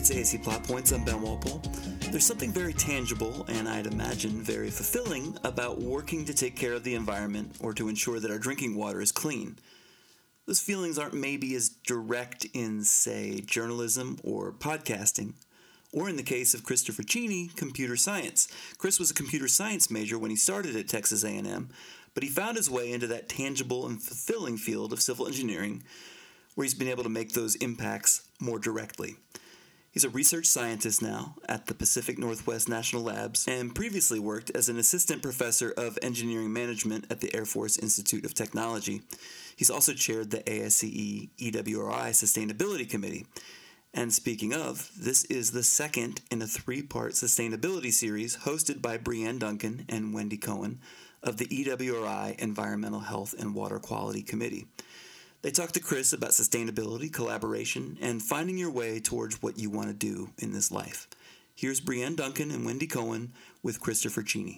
it's AAC Plot Points. I'm Ben Walpole. There's something very tangible, and I'd imagine very fulfilling, about working to take care of the environment or to ensure that our drinking water is clean. Those feelings aren't maybe as direct in, say, journalism or podcasting, or in the case of Christopher Cheney, computer science. Chris was a computer science major when he started at Texas A&M, but he found his way into that tangible and fulfilling field of civil engineering, where he's been able to make those impacts more directly. He's a research scientist now at the Pacific Northwest National Labs and previously worked as an assistant professor of engineering management at the Air Force Institute of Technology. He's also chaired the ASCE EWRI Sustainability Committee. And speaking of, this is the second in a three-part sustainability series hosted by Brianne Duncan and Wendy Cohen of the EWRI Environmental Health and Water Quality Committee. They talk to Chris about sustainability, collaboration, and finding your way towards what you want to do in this life. Here's Brianne Duncan and Wendy Cohen with Christopher Cheney.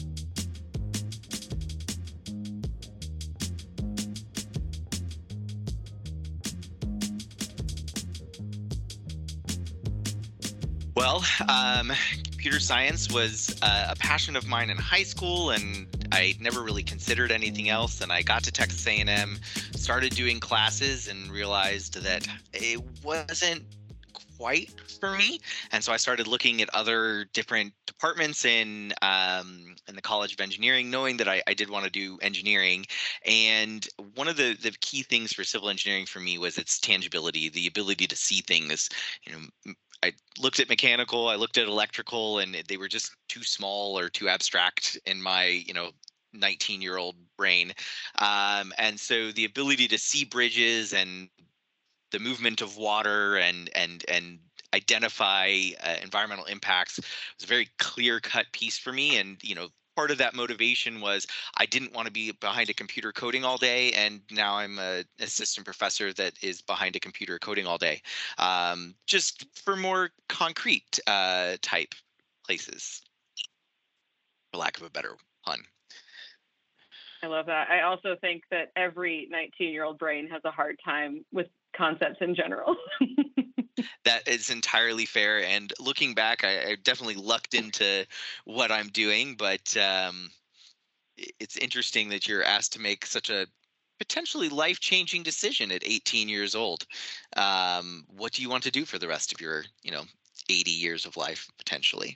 Well, computer science was a passion of mine in high school, and I never really considered anything else. And I got to Texas A&M, started doing classes, and realized that it wasn't quite for me. And so I started looking at other different departments in the College of Engineering, knowing that I did want to do engineering. And one of the key things for civil engineering for me was its tangibility, the ability to see things. I looked at mechanical, I looked at electrical, and they were just too small or too abstract in my, 19-year-old brain. And so the ability to see bridges and the movement of water and identify environmental impacts was a very clear-cut piece for me. And, part of that motivation was I didn't want to be behind a computer coding all day, and now I'm an assistant professor that is behind a computer coding all day, just for more concrete type places, for lack of a better pun. I love that. I also think that every 19-year-old brain has a hard time with concepts in general. That is entirely fair. And looking back, I definitely lucked into what I'm doing, but it's interesting that you're asked to make such a potentially life-changing decision at 18 years old. What do you want to do for the rest of your, 80 years of life, potentially?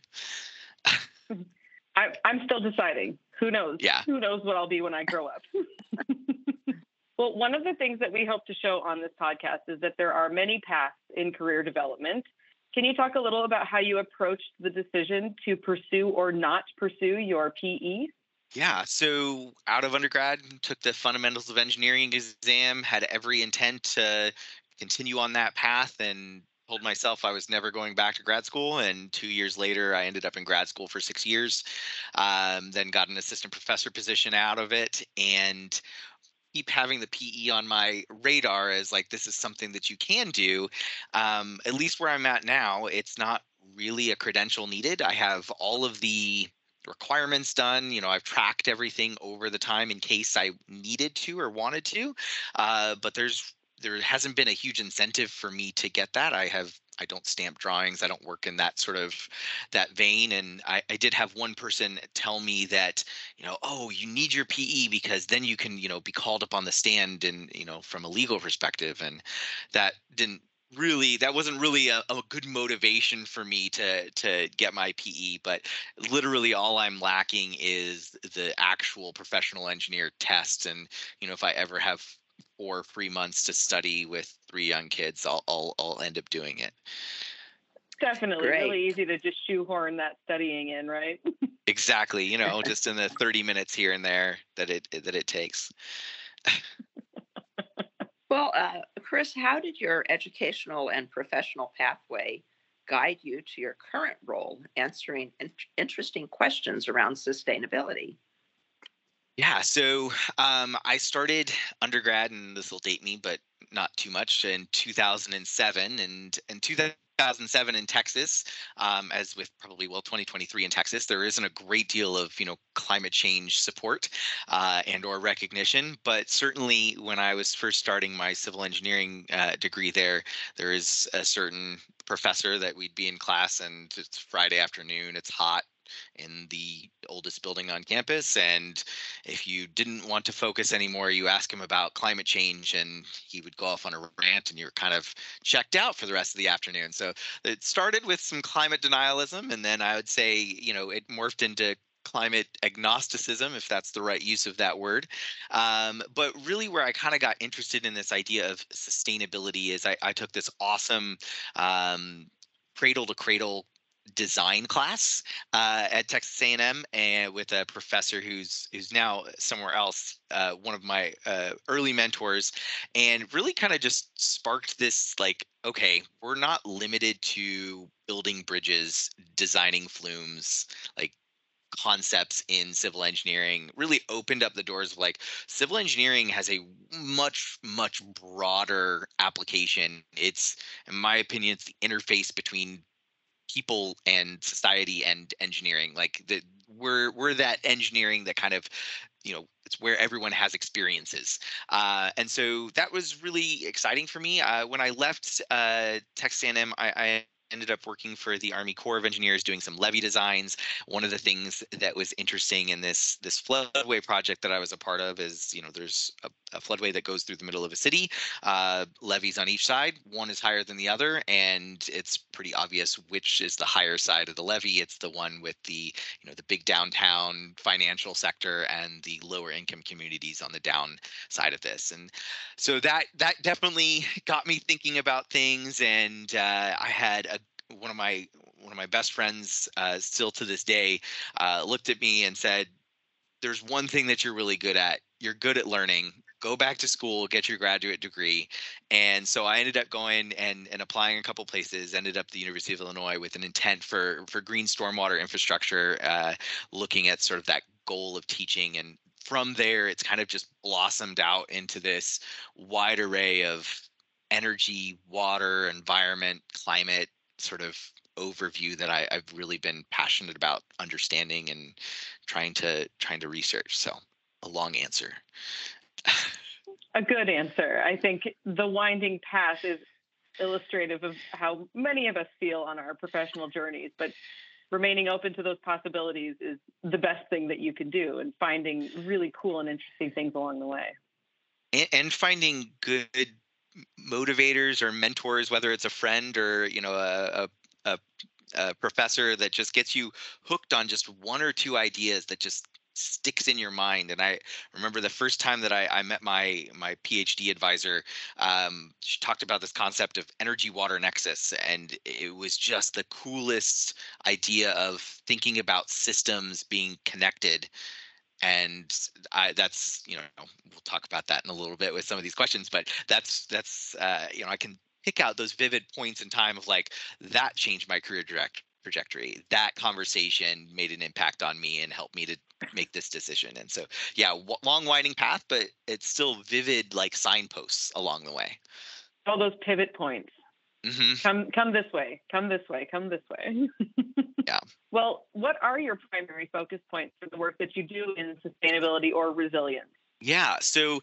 I'm still deciding. Who knows? Yeah. Who knows what I'll be when I grow up? Well, one of the things that we hope to show on this podcast is that there are many paths in career development. Can you talk a little about how you approached the decision to pursue or not pursue your PE? Yeah, so out of undergrad, took the Fundamentals of Engineering exam, had every intent to continue on that path, and told myself I was never going back to grad school. And 2 years later, I ended up in grad school for 6 years, then got an assistant professor position out of it, and keep having the PE on my radar as like, this is something that you can do. At least where I'm at now, it's not really a credential needed. I have all of the requirements done. I've tracked everything over the time in case I needed to or wanted to. But there hasn't been a huge incentive for me to get that. I don't stamp drawings. I don't work in that sort of that vein. And I did have one person tell me that, oh, you need your PE because then you can, be called up on the stand and, from a legal perspective. And that wasn't really a good motivation for me to get my PE. But literally all I'm lacking is the actual professional engineer test. And, if I ever have 4 free months to study with 3 young kids, I'll end up doing it. Definitely. Great. Really easy to just shoehorn that studying in, right? Exactly. Just in the 30 minutes here and there that it takes. Well, Chris, how did your educational and professional pathway guide you to your current role, answering interesting questions around sustainability? Yeah, so I started undergrad, and this will date me, but not too much, in 2007. And in 2007 in Texas, as with probably 2023 in Texas, there isn't a great deal of climate change support and/or recognition. But certainly, when I was first starting my civil engineering degree there is a certain professor that we'd be in class, and it's Friday afternoon, it's hot in the oldest building on campus, and if you didn't want to focus anymore, you ask him about climate change and he would go off on a rant, and you're kind of checked out for the rest of the afternoon. So it started with some climate denialism, and then I would say it morphed into climate agnosticism, if that's the right use of that word. But really where I kind of got interested in this idea of sustainability is I took this awesome cradle to cradle design class at Texas A&M, and with a professor who's now somewhere else, one of my early mentors, and really kind of just sparked this like, okay, we're not limited to building bridges, designing flumes, like concepts in civil engineering. Really opened up the doors of like civil engineering has a much broader application. It's, in my opinion, it's the interface between people and society and engineering. Like we're that engineering that kind of it's where everyone has experiences, and so that was really exciting for me. When I left Texas A&M, I ended up working for the Army Corps of Engineers doing some levee designs. One of the things that was interesting in this floodway project that I was a part of is, there's a floodway that goes through the middle of a city, levees on each side. One is higher than the other, and it's pretty obvious which is the higher side of the levee. It's the one with the, the big downtown financial sector and the lower income communities on the down side of this. And so that definitely got me thinking about things. And I had one of my best friends, still to this day, looked at me and said, "There's one thing that you're really good at. You're good at learning. Go back to school, get your graduate degree." And so I ended up going and applying a couple places. Ended up at the University of Illinois with an intent for green stormwater infrastructure, looking at sort of that goal of teaching. And from there, it's kind of just blossomed out into this wide array of energy, water, environment, climate sort of overview that I've really been passionate about understanding and trying to research. So a long answer. A good answer. I think the winding path is illustrative of how many of us feel on our professional journeys, but remaining open to those possibilities is the best thing that you can do, and finding really cool and interesting things along the way. And finding good motivators or mentors, whether it's a friend or a professor that just gets you hooked on just one or two ideas that just sticks in your mind. And I remember the first time that I met my PhD advisor, she talked about this concept of energy water nexus, and it was just the coolest idea of thinking about systems being connected. And that's, we'll talk about that in a little bit with some of these questions, but that's I can pick out those vivid points in time of like, that changed my career trajectory. That conversation made an impact on me and helped me to make this decision. And so, yeah, long winding path, but it's still vivid, like signposts along the way. All those pivot points. Mm-hmm. Come this way, come this way, come this way. Yeah. Well, what are your primary focus points for the work that you do in sustainability or resilience? Yeah. So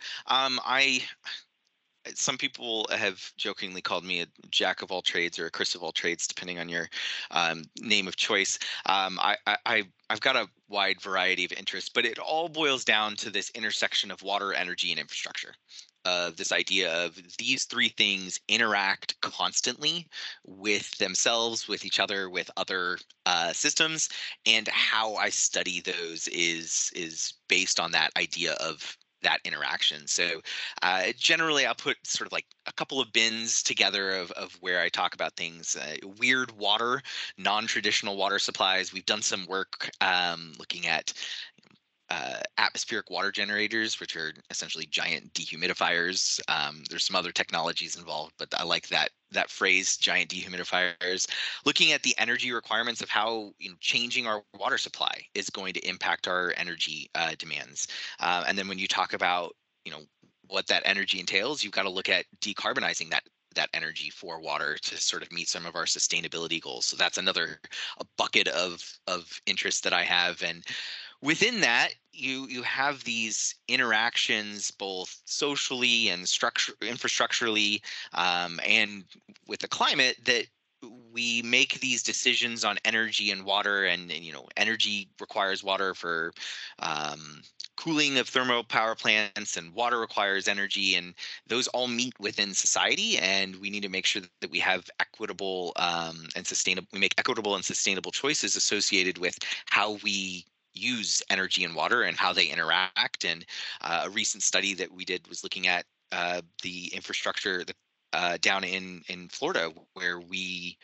some people have jokingly called me a jack of all trades or a Chris of all trades, depending on your name of choice. I've got a wide variety of interests, but it all boils down to this intersection of water, energy, and infrastructure. This idea of these three things interact constantly with themselves, with each other, with other systems, and how I study those is based on that idea of that interaction. So generally, I'll put sort of like a couple of bins together of where I talk about things. Weird water, non-traditional water supplies. We've done some work looking at atmospheric water generators, which are essentially giant dehumidifiers. There's some other technologies involved, but I like that phrase, giant dehumidifiers. Looking at the energy requirements of how changing our water supply is going to impact our energy demands. And then when you talk about what that energy entails, you've got to look at decarbonizing that energy for water to sort of meet some of our sustainability goals. So that's another a bucket of interest that I have. And within that, you have these interactions both socially and infrastructurally, and with the climate, that we make these decisions on energy and water, and energy requires water for cooling of thermal power plants, and water requires energy, and those all meet within society, and we need to make sure that we have equitable and sustainable we make equitable and sustainable choices associated with how we use energy and water and how they interact. And a recent study that we did was looking at the infrastructure down in Florida, where we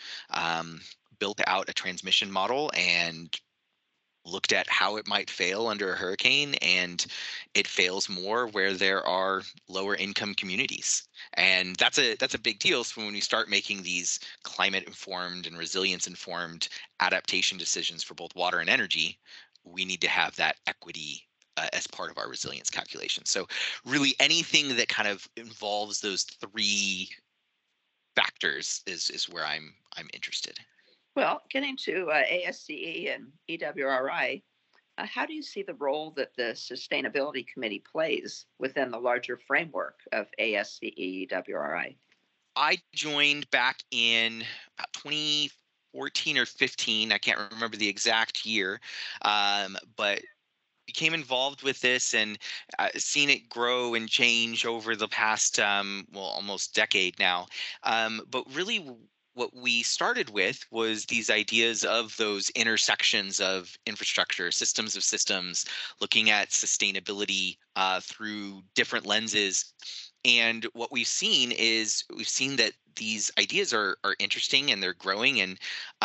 built out a transmission model and looked at how it might fail under a hurricane, and it fails more where there are lower income communities. And that's a big deal. So when we start making these climate informed and resilience informed adaptation decisions for both water and energy, we need to have that equity as part of our resilience calculation. So really anything that kind of involves those three factors is where I'm interested. Well, getting to ASCE and EWRI, how do you see the role that the Sustainability Committee plays within the larger framework of ASCE EWRI? I joined back in about 2014 or 15. I can't remember the exact year, but became involved with this and seen it grow and change over the past, almost decade now. But really, what we started with was these ideas of those intersections of infrastructure, systems of systems, looking at sustainability through different lenses. And what we've seen that these ideas are interesting and they're growing, and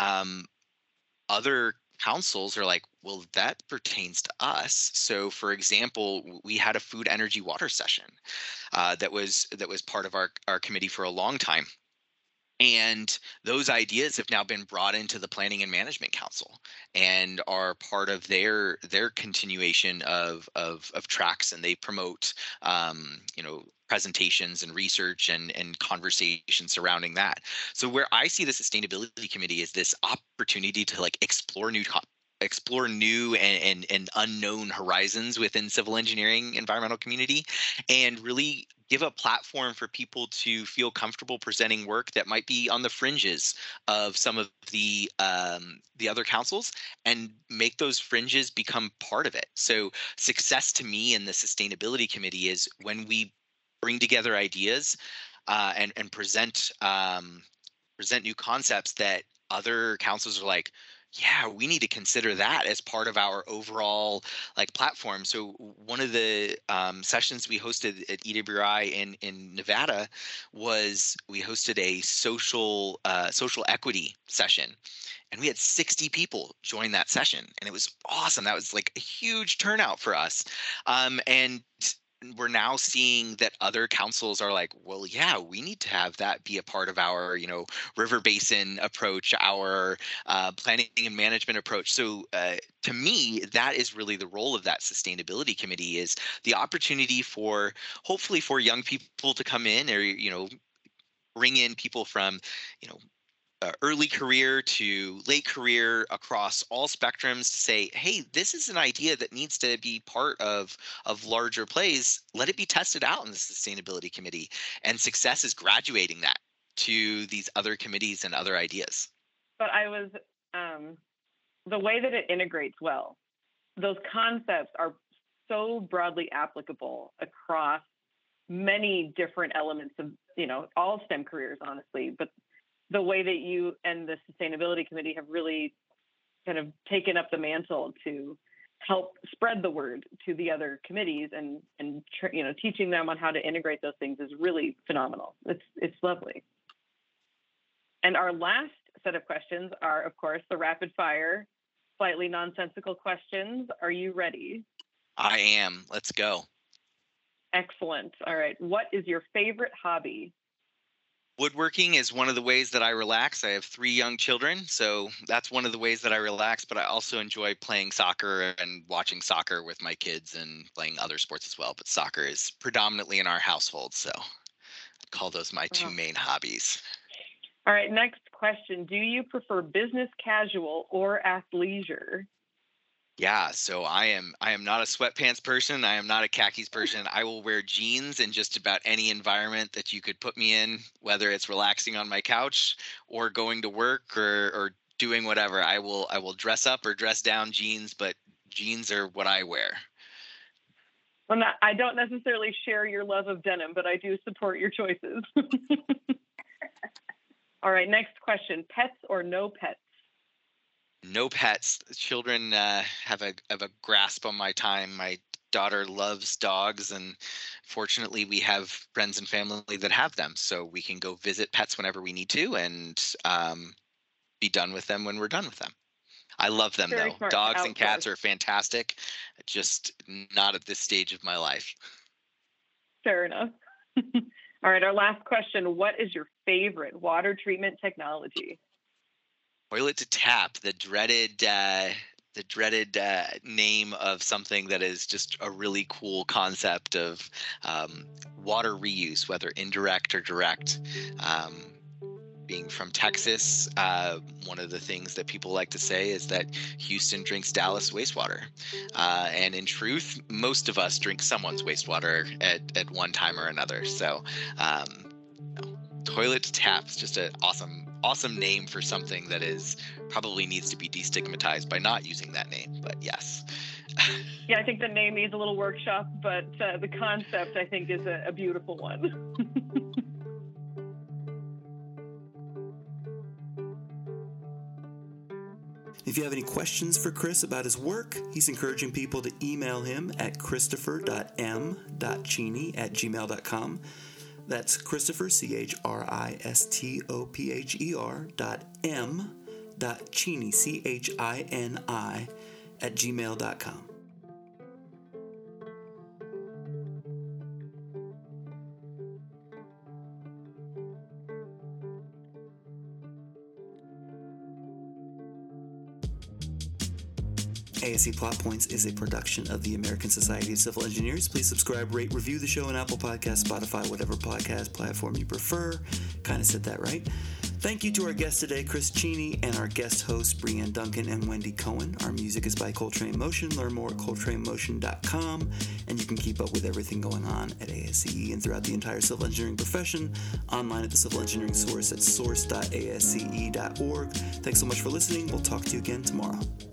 other councils are like, well, that pertains to us. So for example, we had a food, energy, water session that was part of our committee for a long time. And those ideas have now been brought into the Planning and Management Council and are part of their continuation of tracks, and they promote presentations and research and conversation surrounding that. So where I see the Sustainability Committee is this opportunity to explore new and unknown horizons within civil engineering environmental community, and really give a platform for people to feel comfortable presenting work that might be on the fringes of some of the other councils, and make those fringes become part of it. So success to me in the Sustainability Committee is when we bring together ideas and present new concepts that other councils are like, yeah, we need to consider that as part of our overall platform. So one of the sessions we hosted at EWI in Nevada was we hosted a social equity session, and we had 60 people join that session, and it was awesome. That was a huge turnout for us, and we're now seeing that other councils are like, well, yeah, we need to have that be a part of our, river basin approach, our planning and management approach. So to me, that is really the role of that Sustainability Committee, is the opportunity hopefully for young people to come in, or, bring in people from, early career to late career across all spectrums, to say, hey, this is an idea that needs to be part of larger plays. Let it be tested out in the Sustainability Committee, and success is graduating that to these other committees and other ideas. But the way that it integrates well, those concepts are so broadly applicable across many different elements of, all STEM careers, honestly. But the way that you and the Sustainability Committee have really kind of taken up the mantle to help spread the word to the other committees and teaching them on how to integrate those things is really phenomenal. It's lovely. And our last set of questions are, of course, the rapid fire, slightly nonsensical questions. Are you ready? I am. Let's go. Excellent. All right. What is your favorite hobby? Woodworking is one of the ways that I relax. I have 3 young children, so that's one of the ways that I relax, but I also enjoy playing soccer and watching soccer with my kids and playing other sports as well. But soccer is predominantly in our household, so call those my two main hobbies. All right, next question. Do you prefer business casual or athleisure? Yeah, so I am not a sweatpants person. I am not a khakis person. I will wear jeans in just about any environment that you could put me in, whether it's relaxing on my couch or going to work or doing whatever. I will dress up or dress down jeans, but jeans are what I wear. Well, I don't necessarily share your love of denim, but I do support your choices. All right, next question. Pets or no pets? No pets. Children have a grasp on my time. My daughter loves dogs, and fortunately we have friends and family that have them, so we can go visit pets whenever we need to and be done with them when we're done with them. I love them, Very though. smart Dogs to and cats outsource. are fantastic, just not at this stage of my life. Fair enough. All right, our last question. What is your favorite water treatment technology? Toilet to tap, the dreaded name of something that is just a really cool concept of water reuse, whether indirect or direct. Being from Texas, one of the things that people like to say is that Houston drinks Dallas wastewater. And in truth, most of us drink someone's wastewater at one time or another. So toilet to tap is just an awesome name for something that is probably needs to be destigmatized by not using that name. But yes. Yeah, I think the name needs a little workshop, but the concept, I think, is a beautiful one. If you have any questions for Chris about his work, he's encouraging people to email him at christopher.m.cheney@gmail.com. That's Christopher, ChristopherM.Cheney, CHINI, ASE Plot Points is a production of the American Society of Civil Engineers. Please subscribe, rate, review the show on Apple Podcasts, Spotify, whatever podcast platform you prefer. Kind of said that right. Thank you to our guests today, Chris Cheney, and our guest hosts, Breanne Duncan and Wendy Cohen. Our music is by Coltrane Motion. Learn more at coltranemotion.com, and you can keep up with everything going on at ASCE and throughout the entire civil engineering profession online at the Civil Engineering Source at source.asce.org. Thanks so much for listening. We'll talk to you again tomorrow.